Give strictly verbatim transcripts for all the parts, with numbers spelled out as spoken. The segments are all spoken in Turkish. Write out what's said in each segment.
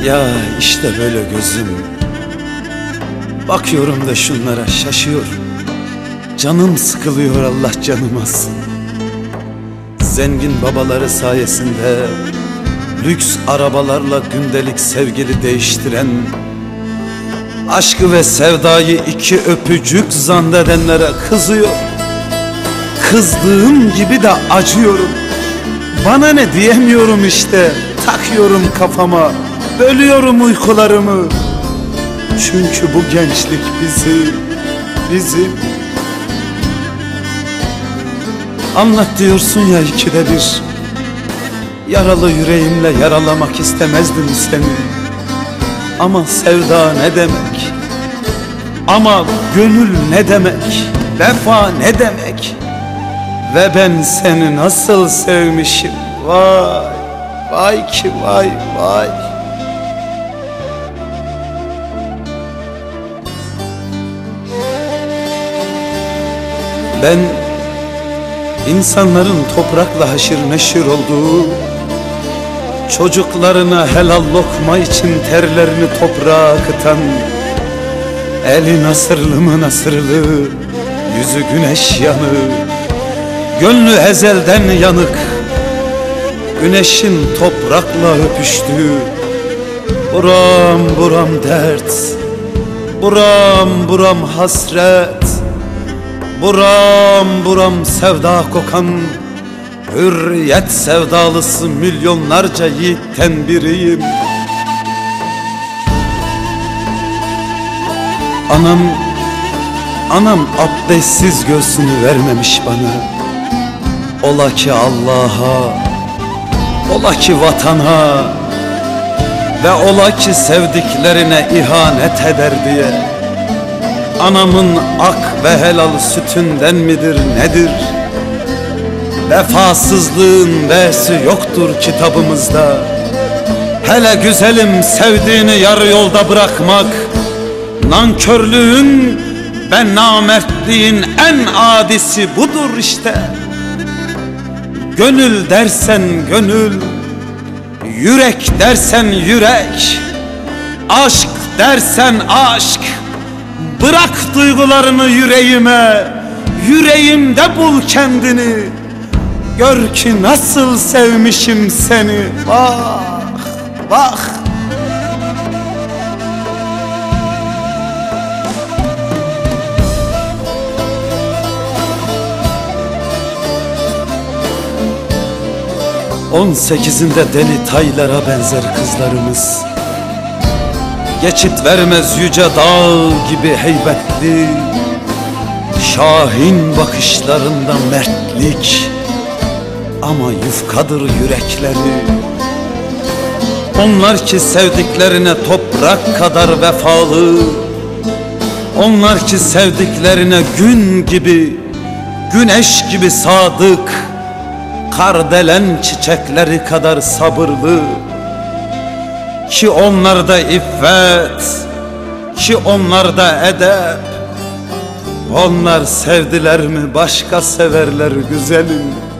Ya işte böyle gözüm, bakıyorum da şunlara şaşıyor. Canım sıkılıyor, Allah canım alsın. Zengin babaları sayesinde lüks arabalarla gündelik sevgili değiştiren, aşkı ve sevdayı iki öpücük zannedenlere kızıyor. Kızdığım gibi de acıyorum. Bana ne diyemiyorum işte. Takıyorum kafama, bölüyorum uykularımı. Çünkü bu gençlik bizim, bizim. Anlat diyorsun ya ikide bir. Yaralı yüreğimle yaralamak istemezdim seni. Ama sevda ne demek? Ama gönül ne demek? Vefa ne demek? Ve ben seni nasıl sevmişim? Vay, vay ki vay, vay. Ben insanların toprakla haşır neşir olduğu, çocuklarına helal lokma için terlerini toprağa akıtan, eli nasırlı mı nasırlı, yüzü güneş yanık, gönlü ezelden yanık, güneşin toprakla öpüştüğü, buram buram dert, buram buram hasret, buram buram sevda kokan, hürriyet sevdalısı milyonlarca yiğitten biriyim. Anam, anam abdestsiz göğsünü vermemiş bana. Ola ki Allah'a, ola ki vatana ve ola ki sevdiklerine ihanet eder diye. Anamın ak ve helal sütünden midir nedir? Vefasızlığın dersi yoktur kitabımızda. Hele güzelim sevdiğini yarı yolda bırakmak, nankörlüğün ve namertliğin en adisi budur işte. Gönül dersen gönül, yürek dersen yürek, aşk dersen aşk. Bırak duygularını yüreğime, yüreğimde bul kendini. Gör ki nasıl sevmişim seni. Vah, vah. On sekizinde deli taylara benzer kızlarımız. Geçit vermez yüce dağ gibi heybetli, şahin bakışlarında mertlik, ama yufkadır yürekleri. Onlar ki sevdiklerine toprak kadar vefalı, onlar ki sevdiklerine gün gibi, güneş gibi sadık, kardelen çiçekleri kadar sabırlı. Ki onlarda iffet, ki onlarda edep. Onlar sevdiler mi başka severler güzelim.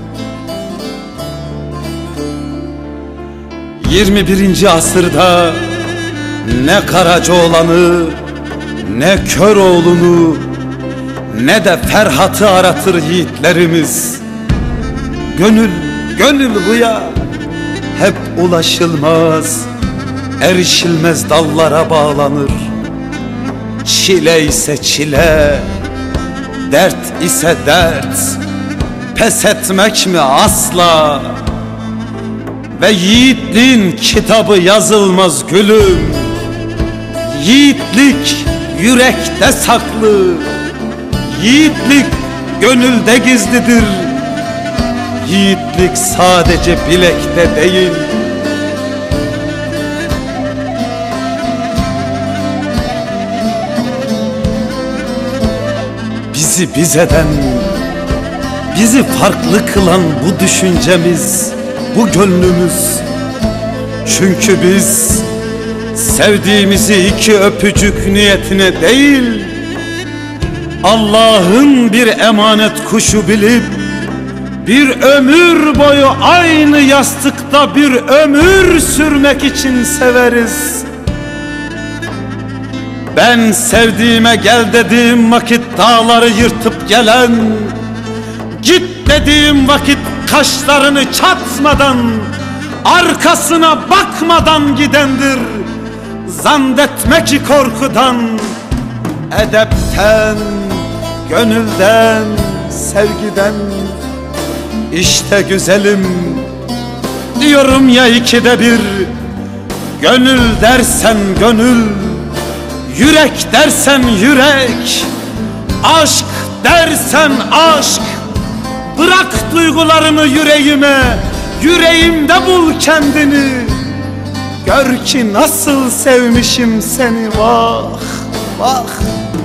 Yirmi birinci asırda ne Karacaoğlan'ı, ne Köroğlu'nu, ne de Ferhat'ı aratır yiğitlerimiz. Gönül, gönül bu ya, hep ulaşılmaz, erişilmez dallara bağlanır. Çile ise çile, dert ise dert, pes etmek mi asla? Ve yiğitliğin kitabı yazılmaz gülüm. Yiğitlik yürekte saklı, yiğitlik gönülde gizlidir. Yiğitlik sadece bilekte değil. Bizi biz eden, bizi farklı kılan bu düşüncemiz, bu gönlümüz. Çünkü biz sevdiğimizi iki öpücük niyetine değil, Allah'ın bir emanet kuşu bilip Bir ömür boyu aynı yastıkta bir ömür sürmek için severiz. Ben sevdiğime gel dediğim vakit dağları yırtıp gelen, git dediğim vakit kaşlarını çatmadan, arkasına bakmadan gidendir. Zannetme ki korkudan, edepten, gönülden, sevgiden. İşte güzelim diyorum ya ikide bir, gönül dersen gönül, yürek dersen yürek, aşk dersen aşk. Bırak duygularını yüreğime, yüreğimde bul kendini. Gör ki nasıl sevmişim seni, vah vah.